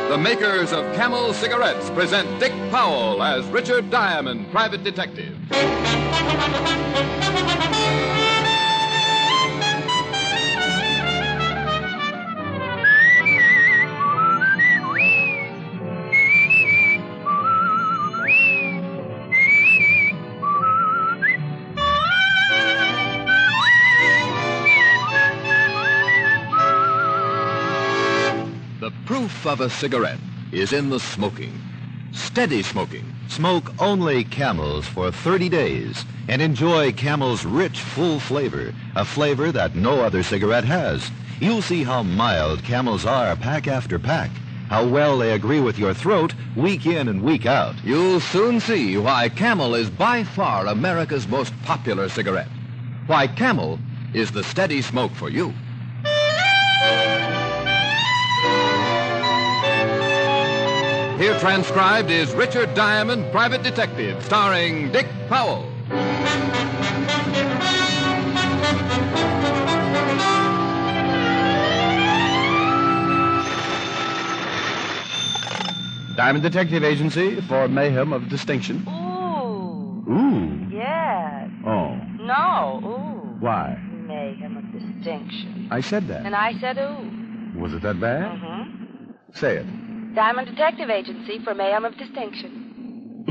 The makers of Camel cigarettes present Dick Powell as Richard Diamond, private detective. The proof of a cigarette is in the smoking. Steady smoking. Smoke only Camels for 30 days and enjoy Camel's rich, full flavor, a flavor that no other cigarette has. You'll see how mild Camels are pack after pack, how well they agree with your throat week in and week out. You'll soon see why Camel is by far America's most popular cigarette. Why Camel is the steady smoke for you. Here transcribed is Richard Diamond, private detective, starring Dick Powell. Diamond Detective Agency for mayhem of distinction. Ooh. Ooh. Yes. Oh. No. Ooh. Why? Mayhem of distinction. I said that. And I said ooh. Was it that bad? Mm-hmm. Say it. Diamond Detective Agency for mayhem of distinction.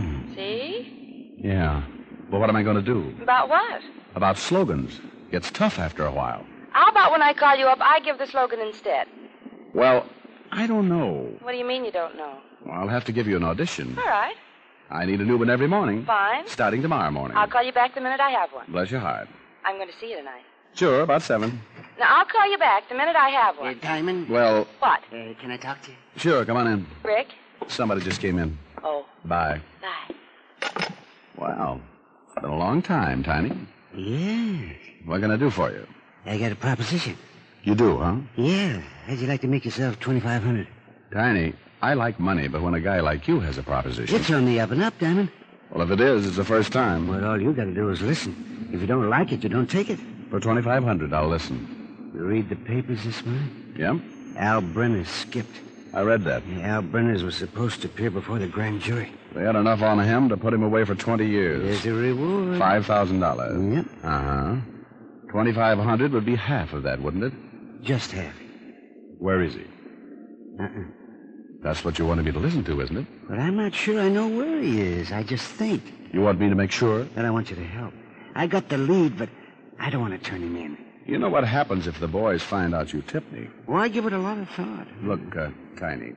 See? Yeah. Well, what am I going to do? About what? About slogans. Gets tough after a while. How about when I call you up, I give the slogan instead? Well, I don't know. What do you mean you don't know? Well, I'll have to give you an audition. All right. I need a new one every morning. Fine. Starting tomorrow morning. I'll call you back the minute I have one. Bless your heart. I'm going to see you tonight. Sure, about 7. Now, I'll call you back the minute I have one. Diamond? Well, What? Can I talk to you? sure, come on in. Rick? Somebody just came in. Oh, Bye. bye. Wow. It's been a long time, Tiny. Yes. What can I do for you? I got a proposition. You do, huh? Yeah. How'd you like to make yourself $2,500? Tiny, I like money, but when a guy like you has a proposition... It's on the up and up, Diamond. Well, if it is, it's the first time. Well, all you got to do is listen. If you don't like it, you don't take it. For $2,500, I'll listen. You read the papers this morning? Yeah? Al Brenner skipped. I read that. Yeah, Al Brenner was supposed to appear before the grand jury. They had enough on him to put him away for 20 years. There's a reward. $5,000. Yep. Uh-huh. $2,500 would be half of that, wouldn't it? Just half. Where is he? Uh-uh. That's what you wanted me to listen to, isn't it? But I'm not sure I know where he is. I just think You want me to make sure? that I want you to help. I got the lead, but I don't want to turn him in. You know what happens if the boys find out you tipped me? Well, I give it a lot of thought. Look, Tiny,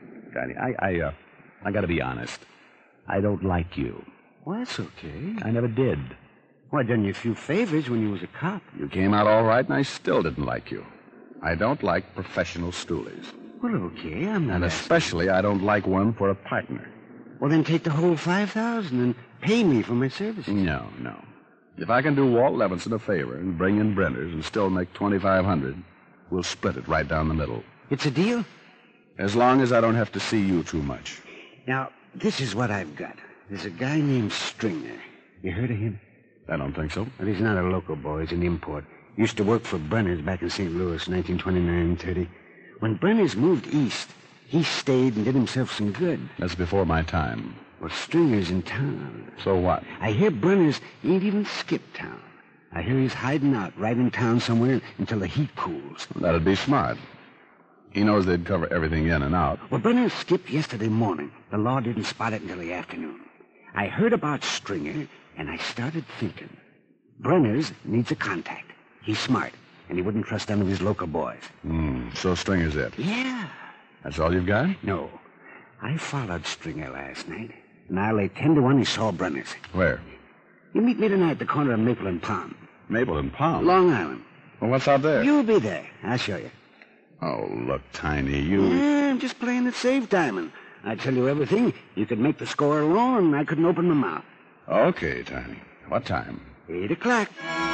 I gotta be honest. I don't like you. Well, that's okay. I never did. Well, I done you a few favors when you was a cop. You came out all right, and I still didn't like you. I don't like professional stoolies. Well, okay, I'm not And asking. especially, I don't like one for a partner. Well, then take the whole $5,000 and pay me for my services. No. If I can do Walt Levinson a favor and bring in Brenner's and still make $2,500, we'll split it right down the middle. It's a deal? As long as I don't have to see you too much. Now, this is what I've got. There's a guy named Stringer. You heard of him? I don't think so. Well, he's not a local boy. He's an import. Used to work for Brenner's back in St. Louis, 1929-30. When Brenner's moved east, he stayed and did himself some good. That's before my time. Well, Stringer's in town. So what? I hear Brenner's ain't even skipped town. I hear he's hiding out right in town somewhere until the heat cools. That'd be smart. He knows they'd cover everything in and out. Well, Brenner skipped yesterday morning. The law didn't spot it until the afternoon. I heard about Stringer, and I started thinking. Brenner's needs a contact. He's smart, and he wouldn't trust none of his local boys. So Stringer's it. Yeah. That's all you've got? No. I followed Stringer last night, and I lay 10 to 1 he saw Brenner's. Where? You meet me tonight at the corner of Maple and Palm. Maple and Palm. Long Island. Well, what's out there? You'll be there. I'll show you. Oh, look, Tiny, you... Yeah, I'm just playing it safe, Diamond. I tell you everything. You could make the score alone, and I couldn't open my mouth. Okay, Tiny. What time? 8 o'clock.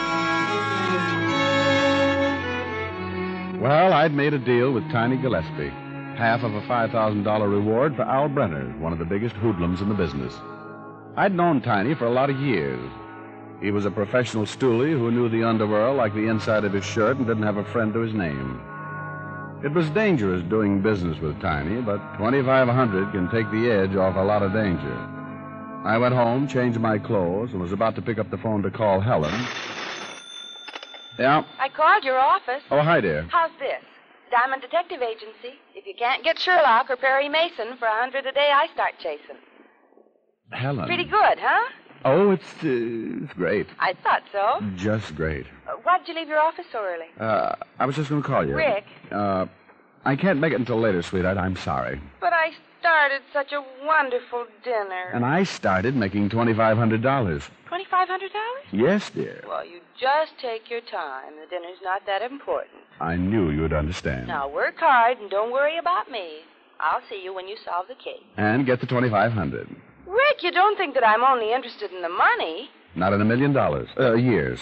Well, I'd made a deal with Tiny Gillespie. Half of a $5,000 reward for Al Brenner, one of the biggest hoodlums in the business. I'd known Tiny for a lot of years. He was a professional stoolie who knew the underworld like the inside of his shirt and didn't have a friend to his name. It was dangerous doing business with Tiny, but $2,500 can take the edge off a lot of danger. I went home, changed my clothes, and was about to pick up the phone to call Helen. Yeah? I called your office. Oh, hi, dear. How's this? Diamond Detective Agency. If you can't get Sherlock or Perry Mason for $100 a day, I start chasing. Helen. Pretty good, huh? Oh, it's great. I thought so. Just great. Why'd you leave your office so early? I was just going to call you. Rick. I can't make it until later, sweetheart. I'm sorry. But I started such a wonderful dinner. And I started making $2,500. $2,500? Yes, dear. Well, you just take your time. The dinner's not that important. I knew you'd understand. Now, work hard and don't worry about me. I'll see you when you solve the case. And get the $2,500. Rick, you don't think that I'm only interested in the money? Not in $1 million. Years.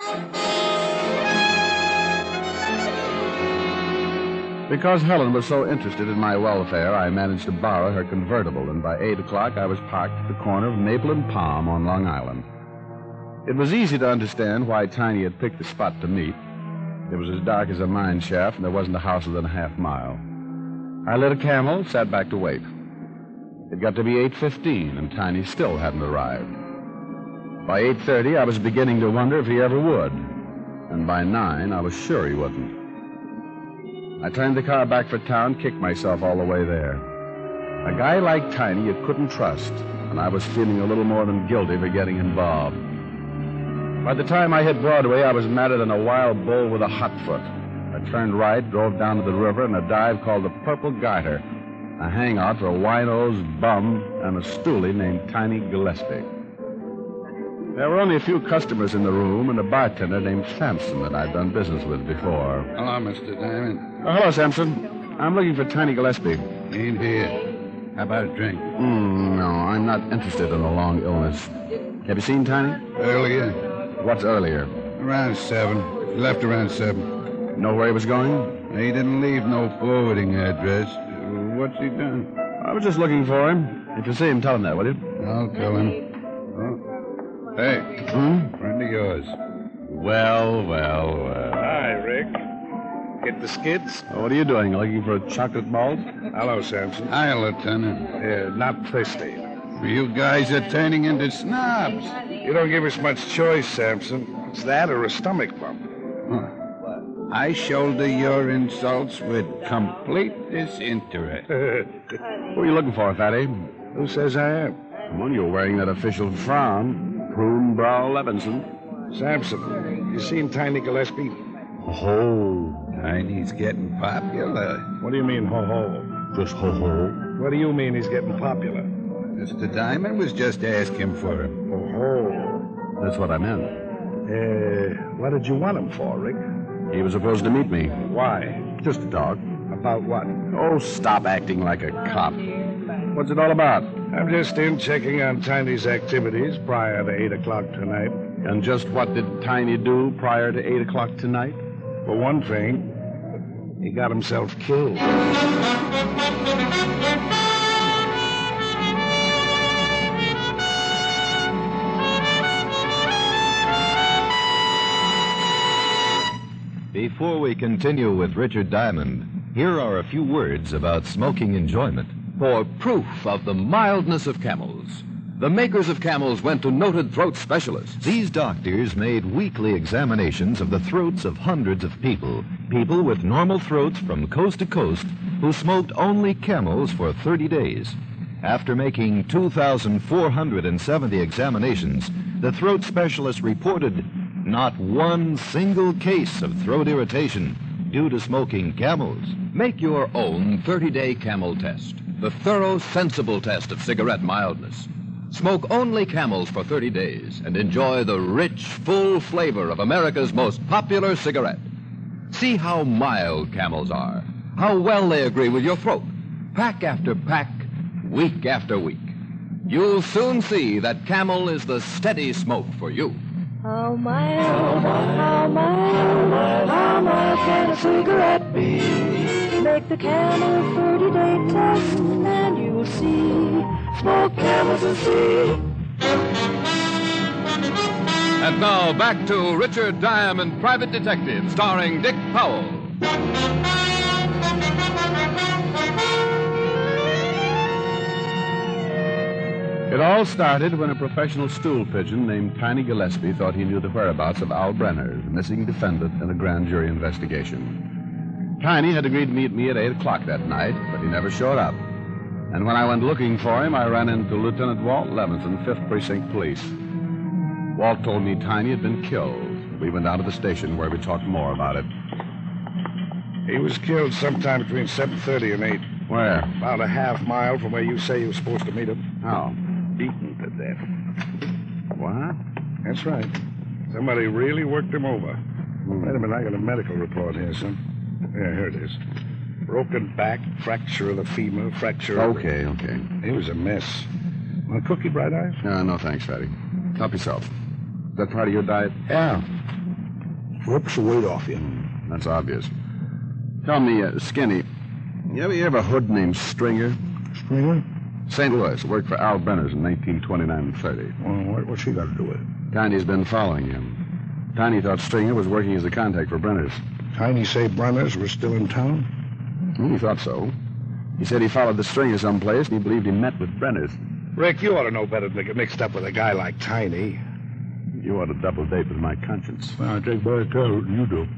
Because Helen was so interested in my welfare, I managed to borrow her convertible, and by 8 o'clock I was parked at the corner of Maple and Palm on Long Island. It was easy to understand why Tiny had picked the spot to meet. It was as dark as a mine shaft, and there wasn't a house within a half mile. I lit a Camel, sat back to wait. It got to be 8:15, and Tiny still hadn't arrived. By 8:30, I was beginning to wonder if he ever would. And by 9, I was sure he wouldn't. I turned the car back for town, kicked myself all the way there. A guy like Tiny you couldn't trust, and I was feeling a little more than guilty for getting involved. By the time I hit Broadway, I was madder than a wild bull with a hot foot. I turned right, drove down to the river in a dive called the Purple Garter, a hangout for a wine-nosed bum and a stoolie named Tiny Gillespie. There were only a few customers in the room and a bartender named Sampson that I'd done business with before. Hello, Mr. Diamond. Oh, hello, Sampson. I'm looking for Tiny Gillespie. Ain't here. How about a drink? No, I'm not interested in a long illness. Have you seen Tiny? Earlier. What's earlier? Around 7. He left around 7. Know where he was going? He didn't leave no forwarding address. What's he done? I was just looking for him. If you see him, tell him that, will you? I'll tell him. Oh. Hey, friend of yours. Well. Hi, Rick. Get the skids? What are you doing? Looking for a chocolate malt? Hello, Sampson. Hi, Lieutenant. Not thirsty. You guys are turning into snobs. You don't give us much choice, Sampson. It's that or a stomach bump. I shoulder your insults with complete disinterest. Who are you looking for, Fatty? Who says I am? Well, you're wearing that official frown. Prune Brow Levinson. Sampson, you seen Tiny Gillespie? Ho-ho. Tiny's getting popular. What do you mean, ho-ho? Just ho-ho. What do you mean he's getting popular? Mr. Diamond was just asking for him. Ho-ho. That's what I meant. What did you want him for, Rick? He was supposed to meet me. Why? Just to talk. About what? Oh, stop acting like a cop. What's it all about? I'm just in checking on Tiny's activities prior to 8 o'clock tonight. And just what did Tiny do prior to 8 o'clock tonight? For one thing, he got himself killed. Before we continue with Richard Diamond, here are a few words about smoking enjoyment. For proof of the mildness of Camels, the makers of Camels went to noted throat specialists. These doctors made weekly examinations of the throats of hundreds of people with normal throats from coast to coast, who smoked only Camels for 30 days. After making 2,470 examinations, the throat specialists reported not one single case of throat irritation due to smoking Camels. Make your own 30-day Camel test, the thorough, sensible test of cigarette mildness. Smoke only Camels for 30 days and enjoy the rich, full flavor of America's most popular cigarette. See how mild Camels are, how well they agree with your throat, pack after pack, week after week. You'll soon see that Camel is the steady smoke for you. How mild can a cigarette be? Make the Camel 30-day test and you'll see. Smoke Camels and see. And now back to Richard Diamond, Private Detective, starring Dick Powell. It all started when a professional stool pigeon named Tiny Gillespie thought he knew the whereabouts of Al Brenner, the missing defendant in a grand jury investigation. Tiny had agreed to meet me at 8 o'clock that night, but he never showed up. And when I went looking for him, I ran into Lieutenant Walt Levinson, 5th Precinct Police. Walt told me Tiny had been killed. We went down to the station where we talked more about it. He was killed sometime between 7:30 and 8. Where? About a half mile from where you say you were supposed to meet him. How? Beaten to death. What? That's right. Somebody really worked him over. Wait a minute, I got a medical report here, son. Yeah, here it is. Broken back, fracture of the femur, fracture of Okay. He was a mess. Want a cookie, Bright Eyes? No, thanks, Fatty. Help yourself. Is that part of your diet? Yeah. Rips the weight off you. That's obvious. Tell me, Skinny, you ever a hood named Stringer? Stringer? St. Louis. Worked for Al Brenner's in 1929 and 30. Well, what's she got to do with it? Tiny's been following him. Tiny thought Stringer was working as a contact for Brenner's. Tiny say Brenner's were still in town? He thought so. He said he followed the Stringer someplace, and he believed he met with Brenner's. Rick, you ought to know better than to get mixed up with a guy like Tiny. You ought to double date with my conscience. Well, I take better care than you do.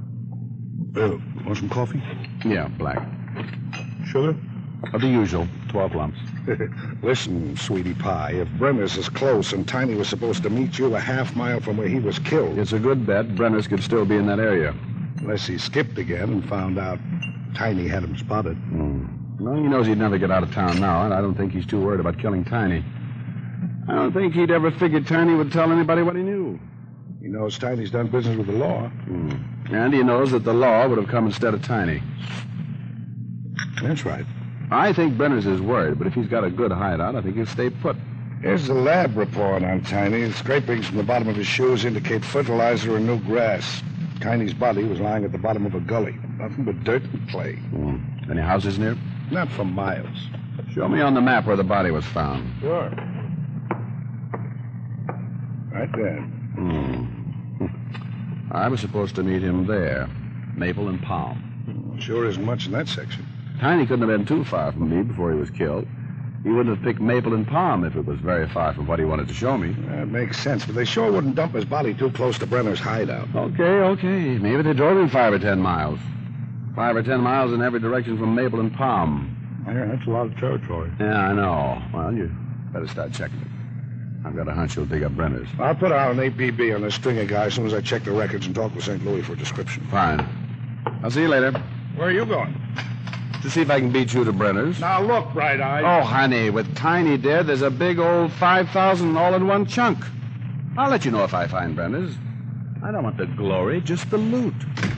Want some coffee? Yeah, black. Sugar? Of the usual, 12 lumps. Listen, sweetie pie, if Brenner's is close and Tiny was supposed to meet you a half mile from where he was killed... It's a good bet Brenner's could still be in that area. Unless he skipped again and found out Tiny had him spotted. Well, he knows he'd never get out of town now, and I don't think he's too worried about killing Tiny. I don't think he'd ever figured Tiny would tell anybody what he knew. He knows Tiny's done business with the law. And he knows that the law would have come instead of Tiny. That's right. I think Brenner's is worried, but if he's got a good hideout, I think he'll stay put. Here's the lab report on Tiny. Scrapings from the bottom of his shoes indicate fertilizer and new grass. Tiny's body was lying at the bottom of a gully. Nothing but dirt and clay. Any houses near? Not for miles. Show me on the map where the body was found. Sure. Right there. I was supposed to meet him there. Maple and Palm. Sure isn't much in that section. Tiny couldn't have been too far from me before he was killed. He wouldn't have picked Maple and Palm if it was very far from what he wanted to show me. That makes sense, but they sure wouldn't dump his body too close to Brenner's hideout. Okay. Maybe they drove him 5 or 10 miles. 5 or 10 miles in every direction from Maple and Palm. Yeah, that's a lot of territory. Yeah, I know. Well, you better start checking it. I've got a hunch you'll dig up Brenner's. I'll put out an APB on this Stringer guy as soon as I check the records and talk with St. Louis for a description. Fine. I'll see you later. Where are you going? To see if I can beat you to Brenner's. Now, look, Bright Eye. Oh, honey, with Tiny dead, there's a big old 5,000 all in one chunk. I'll let you know if I find Brenner's. I don't want the glory, just the loot.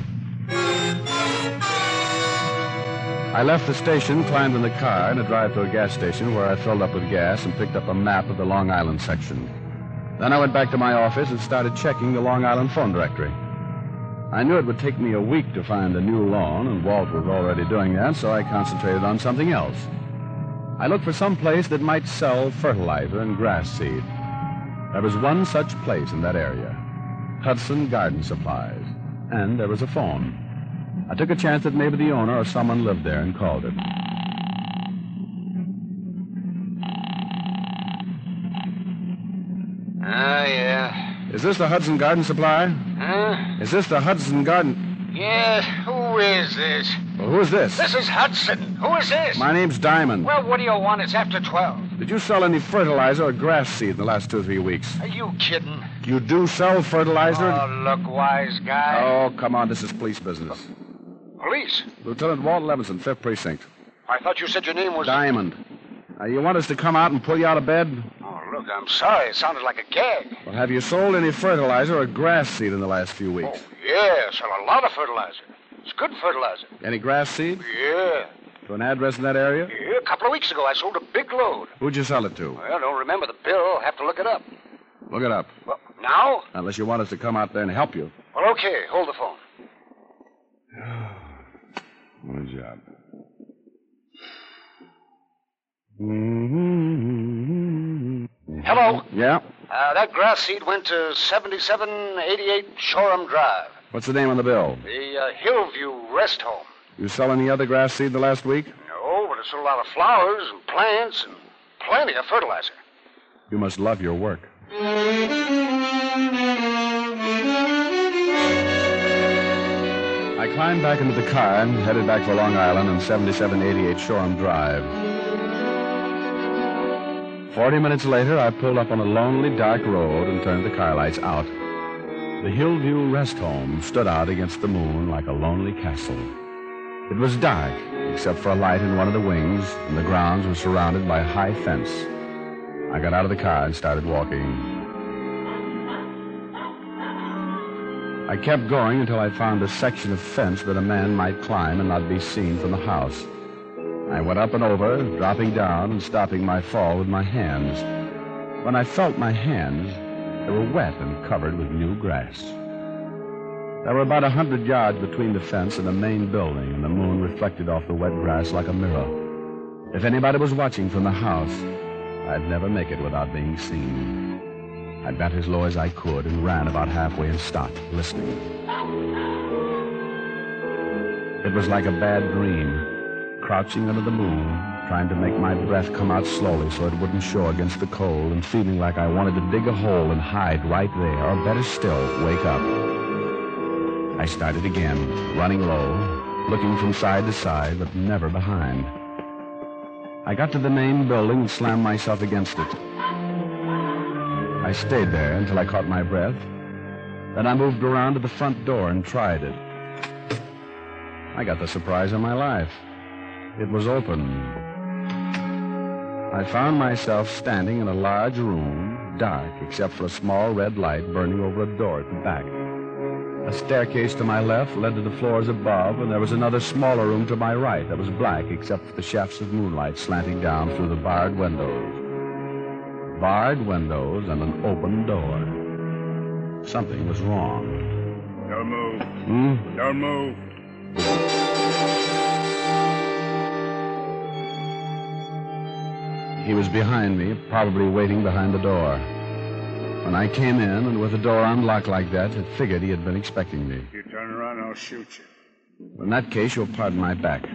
I left the station, climbed in the car, and a drive to a gas station where I filled up with gas and picked up a map of the Long Island section. Then I went back to my office and started checking the Long Island phone directory. I knew it would take me a week to find a new lawn, and Walt was already doing that, so I concentrated on something else. I looked for some place that might sell fertilizer and grass seed. There was one such place in that area, Hudson Garden Supplies, and there was a phone. I took a chance that maybe the owner or someone lived there and called it. Yeah. Is this the Hudson Garden Supply? Huh? Is this the Hudson Garden... Yeah, who is this? Well, who is this? This is Hudson. Who is this? My name's Diamond. Well, what do you want? It's after 12. Did you sell any fertilizer or grass seed in the last 2 or 3 weeks? Are you kidding? You do sell fertilizer? Oh, look, wise guy. Oh, come on. This is police business. Police? Lieutenant Walt Levinson, 5th Precinct. I thought you said your name was... Diamond. You want us to come out and pull you out of bed? Oh, look, I'm sorry. It sounded like a gag. Well, have you sold any fertilizer or grass seed in the last few weeks? Oh, yeah, sell a lot of fertilizer. It's good fertilizer. Any grass seed? Yeah. To an address in that area? Yeah, a couple of weeks ago I sold a big load. Who'd you sell it to? Well, I don't remember the bill. I'll have to look it up. Look it up. Well, now? Unless you want us to come out there and help you. Well, okay. Hold the phone. What a job. Hello? Yeah? That grass seed went to 7788 Shoreham Drive. What's the name on the bill? The Hillview Rest Home. You sell any other grass seed the last week? No, but it's a lot of flowers and plants and plenty of fertilizer. You must love your work. I climbed back into the car and headed back for Long Island and 7788 Shoreham Drive. 40 minutes later, I pulled up on a lonely, dark road and turned the car lights out. The Hillview Rest Home stood out against the moon like a lonely castle. It was dark, except for a light in one of the wings, and the grounds were surrounded by a high fence. I got out of the car and started walking. I kept going until I found a section of fence that a man might climb and not be seen from the house. I went up and over, dropping down and stopping my fall with my hands. When I felt my hands, they were wet and covered with new grass. There were about 100 yards between the fence and the main building, and the moon reflected off the wet grass like a mirror. If anybody was watching from the house, I'd never make it without being seen. I bent as low as I could and ran about halfway and stopped, listening. It was like a bad dream, crouching under the moon, trying to make my breath come out slowly so it wouldn't show against the cold, and feeling like I wanted to dig a hole and hide right there, or better still, wake up. I started again, running low, looking from side to side, but never behind. I got to the main building and slammed myself against it. I stayed there until I caught my breath. Then I moved around to the front door and tried it. I got the surprise of my life. It was open. I found myself standing in a large room, dark except for a small red light burning over a door at the back. A staircase to my left led to the floors above, and there was another smaller room to my right that was black except for the shafts of moonlight slanting down through the barred windows. Barred windows and an open door. Something was wrong. Don't move. Don't move. He was behind me, probably waiting behind the door. When I came in, and with the door unlocked like that, I figured he had been expecting me. If you turn around, I'll shoot you. In that case, you'll pardon my back.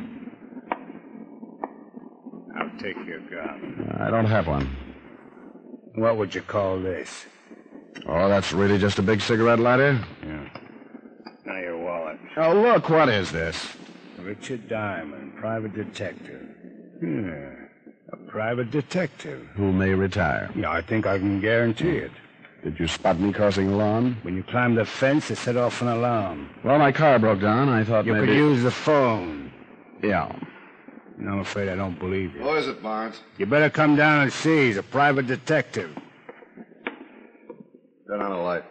I'll take your gun. I don't have one. What would you call this? Oh, that's really just a big cigarette lighter? Yeah. Now your wallet. Oh, look, what is this? Richard Diamond, private detective. Yeah, a private detective. Who may retire. Yeah, I think I can guarantee it. Did you spot me crossing the lawn? When you climbed the fence, it set off an alarm. Well, my car broke down. I thought you maybe... could use the phone. Yeah. And I'm afraid I don't believe you. What is it, Barnes? You better come down and see. He's a private detective. Turn on a light.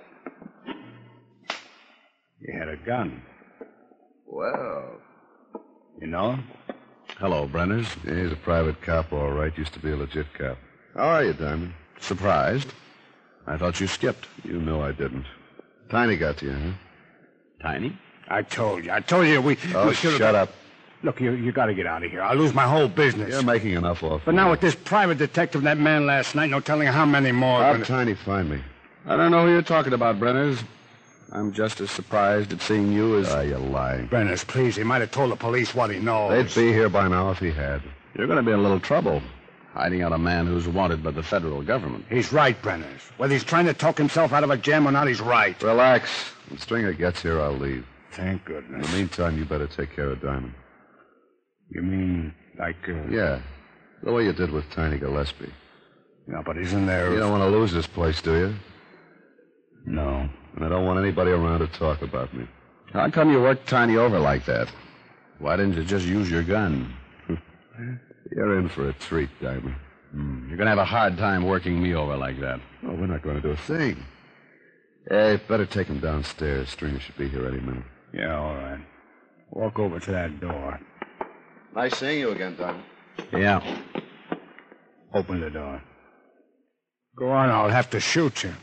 You had a gun. Well. You know him? Hello, Brenners. Yeah, he's a private cop, all right. Used to be a legit cop. How are you, Diamond? Surprised? I thought you skipped. You know I didn't. Tiny got to you, huh? Tiny? I told you. We shut up. Look, you got to get out of here. I'll lose my whole business. You're making enough off. But now with this private detective and that man last night, no telling how many more. How'd Tiny find me? I don't know who you're talking about, Brenners. I'm just as surprised at seeing you as... You're lying. Brenners, please. He might have told the police what he knows. They'd be here by now if he had. You're going to be in a little trouble, hiding out a man who's wanted by the federal government. He's right, Brenners. Whether he's trying to talk himself out of a jam or not, he's right. Relax. When Stringer gets here, I'll leave. Thank goodness. In the meantime, you better take care of Diamond. You mean like... Yeah. The way you did with Tiny Gillespie. Yeah, but isn't there... You don't want to lose this place, do you? No. And I don't want anybody around to talk about me. How come you worked Tiny over like that? Why didn't you just use your gun? You're in for a treat, Diamond. You're going to have a hard time working me over like that. Oh, we're not going to do a thing. Hey, better take him downstairs. Stringer should be here any minute. Yeah, all right. Walk over to that door. Nice seeing you again, Diamond. Yeah. Open the door. Go on, I'll have to shoot you.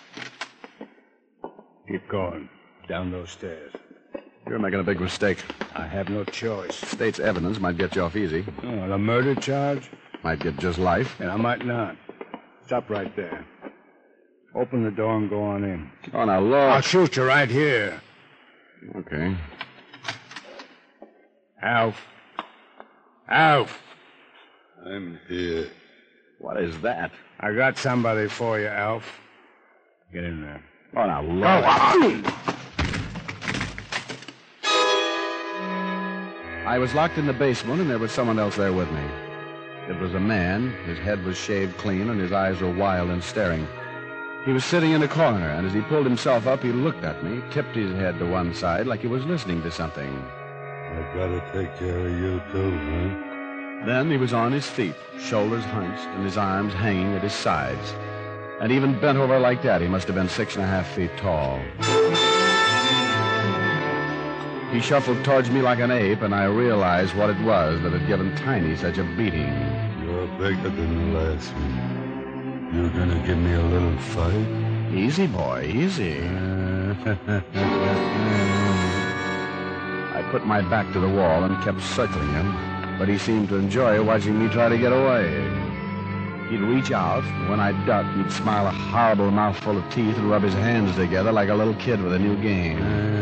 Keep going. Down those stairs. You're making a big mistake. I have no choice. State's evidence might get you off easy. Oh, the murder charge? Might get just life. And I might not. Stop right there. Open the door and go on in. Oh, now, look. I'll shoot you right here. Okay. Alf. Alf. I'm here. What is that? I got somebody for you, Alf. Get in there. Oh, now, Lord. I was locked in the basement, and there was someone else there with me. It was a man. His head was shaved clean, and his eyes were wild and staring. He was sitting in a corner, and as he pulled himself up, he looked at me, tipped his head to one side like he was listening to something. I gotta take care of you, too, man. Then he was on his feet, shoulders hunched, and his arms hanging at his sides. And even bent over like that, he must have been 6.5 feet tall. He shuffled towards me like an ape, and I realized what it was that had given Tiny such a beating. You're bigger than the last one. You're gonna give me a little fight? Easy, boy, easy. I put my back to the wall and kept circling him, but he seemed to enjoy watching me try to get away. He'd reach out, and when I'd duck, he'd smile a horrible mouthful of teeth and rub his hands together like a little kid with a new game.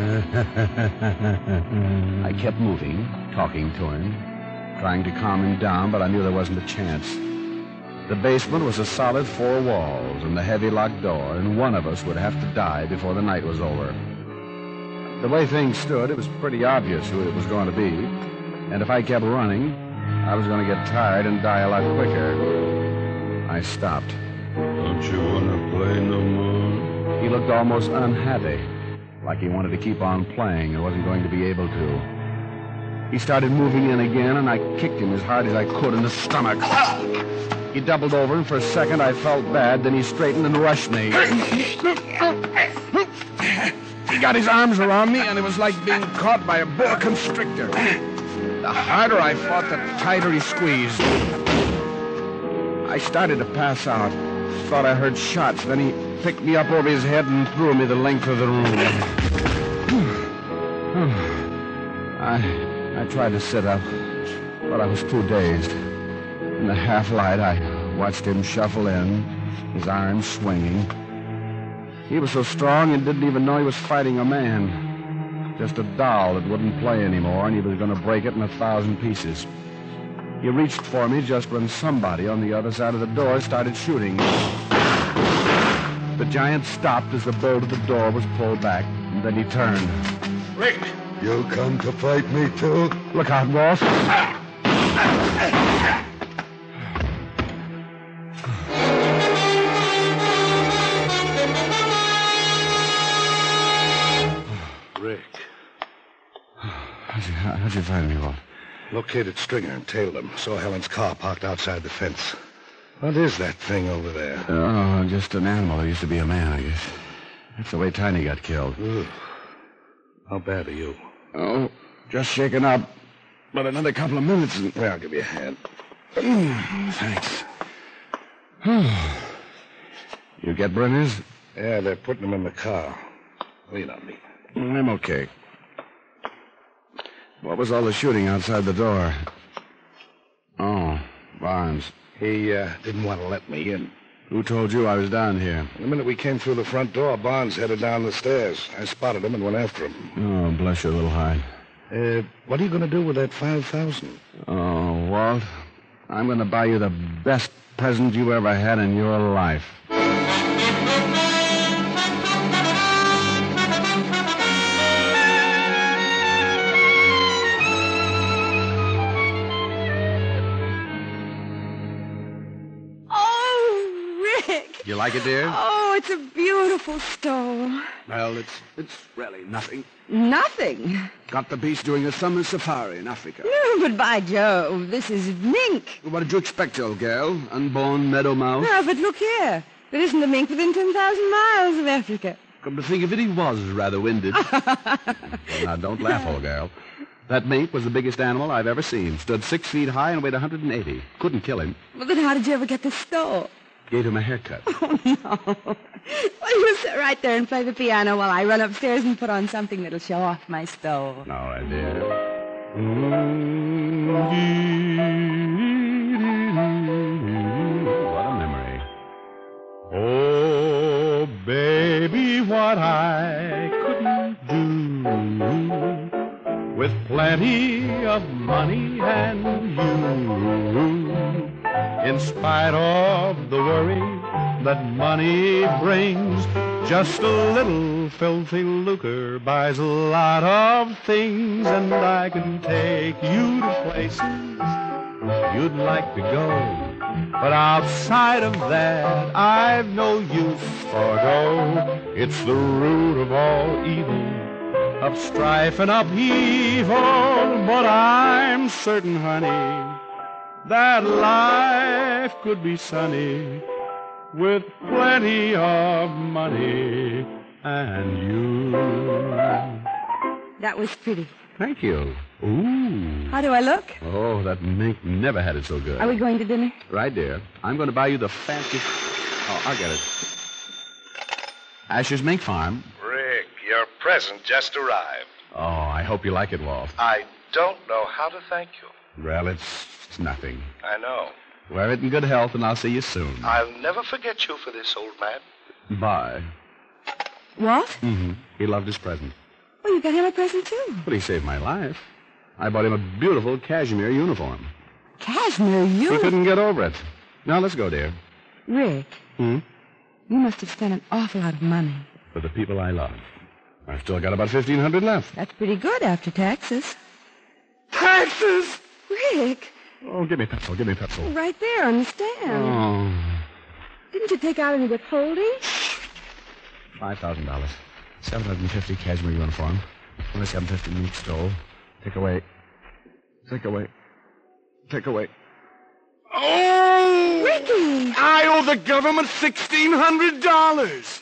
I kept moving, talking to him, trying to calm him down, but I knew there wasn't a chance. The basement was a solid 4 walls and a heavy locked door, and one of us would have to die before the night was over. The way things stood, it was pretty obvious who it was going to be, and if I kept running, I was going to get tired and die a lot quicker. I stopped. Don't you want to play no more? He looked almost unhappy, like he wanted to keep on playing and wasn't going to be able to. He started moving in again, and I kicked him as hard as I could in the stomach. He doubled over, and for a second I felt bad. Then he straightened and rushed me. He got his arms around me, and it was like being caught by a boa constrictor. The harder I fought, the tighter he squeezed. I started to pass out. Thought I heard shots. Then he picked me up over his head and threw me the length of the room. I tried to sit up, but I was too dazed. In the half-light, I watched him shuffle in, his arms swinging. He was so strong and didn't even know he was fighting a man. Just a doll that wouldn't play anymore, and he was going to break it in 1,000 pieces. He reached for me just when somebody on the other side of the door started shooting. The giant stopped as the bolt of the door was pulled back, and then he turned. Rick! You come to fight me, too? Look out, Wolf. Rick. How'd you find me, Wolf? Located Stringer and tailed him. Saw Helen's car parked outside the fence. What is that thing over there? Oh, just an animal. It used to be a man, I guess. That's the way Tiny got killed. Ugh. How bad are you? Oh, just shaken up. But another couple of minutes and... Well, I'll give you a hand. Thanks. You get Brenner's? Yeah, they're putting him in the car. Lean on me. I'm okay. What was all the shooting outside the door? Oh, Barnes. He didn't want to let me in. Who told you I was down here? The minute we came through the front door, Barnes headed down the stairs. I spotted him and went after him. Oh, bless your little heart. What are you going to do with that $5,000? Oh, Walt, I'm going to buy you the best present you ever had in your life. You like it, dear? Oh, it's a beautiful stove. Well, it's really nothing. Nothing? Got the beast doing a summer safari in Africa. No, but by Jove, this is mink. What did you expect, old girl? Unborn meadow mouse? No, but look here. There isn't a mink within 10,000 miles of Africa. Come to think of it, he was rather winded. Well, now, don't laugh, old girl. That mink was the biggest animal I've ever seen. Stood 6 feet high and weighed 180. Couldn't kill him. Well, then how did you ever get the stove? Gave him a haircut. Oh, no. Well, you sit right there and play the piano while I run upstairs and put on something that'll show off my stove. All right, dear. What a memory. Oh, baby, what I couldn't do with plenty of money and you. In spite of the worry that money brings, just a little filthy lucre buys a lot of things, and I can take you to places you'd like to go. But outside of that, I've no use for dough. It's the root of all evil, of strife and upheaval. But I'm certain, honey, that life could be sunny with plenty of money and you. That was pretty. Thank you. Ooh. How do I look? Oh, that mink never had it so good. Are we going to dinner? Right, dear. I'm going to buy you the fancy... Oh, I'll get it. Asher's Mink Farm. Rick, your present just arrived. Oh, I hope you like it, Walt. I don't know how to thank you. Well, it's nothing. I know. Wear it in good health, and I'll see you soon. I'll never forget you for this, old man. Bye. What? Mm-hmm. He loved his present. Well, you got him a present, too. But he saved my life. I bought him a beautiful cashmere uniform. Cashmere uniform? He couldn't get over it. Now, let's go, dear. Rick. Hmm? You must have spent an awful lot of money. For the people I love. I've still got about $1,500 left. That's pretty good after taxes. Taxes? Rick. Oh, give me pencil. Right there on the stand. Oh. Didn't you take out any withholding? $5,000. $750 cashmere uniform. $27.50 meat stole. Take away. Oh! Ricky! I owe the government $1,600.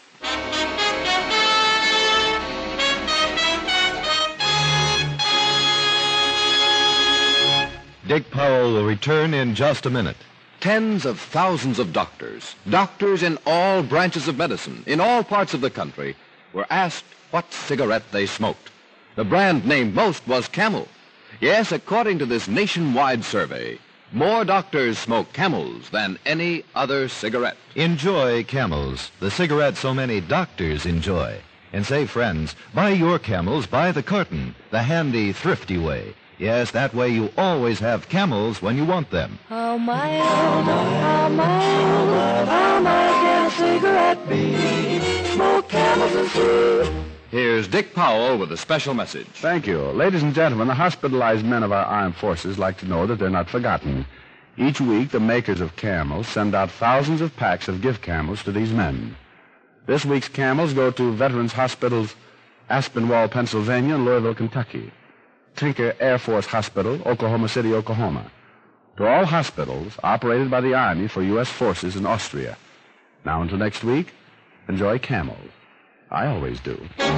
Dick Powell will return in just a minute. Tens of thousands of doctors in all branches of medicine, in all parts of the country, were asked what cigarette they smoked. The brand named most was Camel. Yes, according to this nationwide survey, more doctors smoke Camels than any other cigarette. Enjoy Camels, the cigarette so many doctors enjoy. And say, friends, buy your Camels by the carton, the handy, thrifty way. Yes, that way you always have Camels when you want them. How mild can a cigarette be? Smoke Camels and sweet. Here's Dick Powell with a special message. Thank you. Ladies and gentlemen, the hospitalized men of our armed forces like to know that they're not forgotten. Each week, the makers of Camels send out thousands of packs of gift Camels to these men. This week's Camels go to Veterans Hospitals, Aspinwall, Pennsylvania, and Louisville, Kentucky. Tinker Air Force Hospital, Oklahoma City, Oklahoma. To all hospitals operated by the Army for U.S. forces in Austria. Now until next week, enjoy Camels. I always do.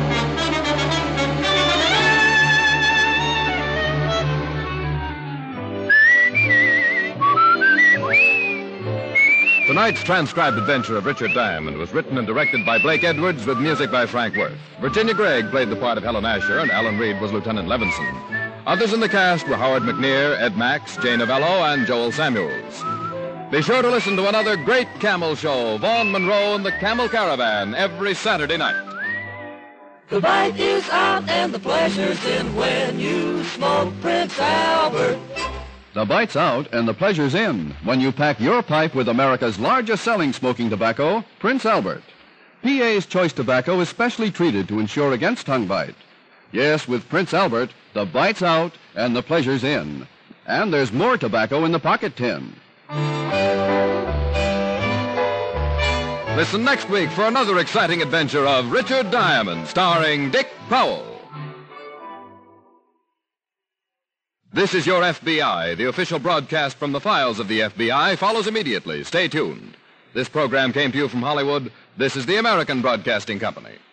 Tonight's transcribed adventure of Richard Diamond was written and directed by Blake Edwards with music by Frank Worth. Virginia Gregg played the part of Helen Asher, and Alan Reed was Lieutenant Levinson. Others in the cast were Howard McNear, Ed Max, Jane Novello, and Joel Samuels. Be sure to listen to another great Camel show, Vaughn Monroe and the Camel Caravan, every Saturday night. The bite is out and the pleasure's in when you smoke Prince Albert. The bite's out and the pleasure's in when you pack your pipe with America's largest selling smoking tobacco, Prince Albert. PA's Choice Tobacco is specially treated to ensure against tongue bite. Yes, with Prince Albert, the bite's out and the pleasure's in. And there's more tobacco in the pocket tin. Listen next week for another exciting adventure of Richard Diamond, starring Dick Powell. This is Your FBI. The official broadcast from the files of the FBI follows immediately. Stay tuned. This program came to you from Hollywood. This is the American Broadcasting Company.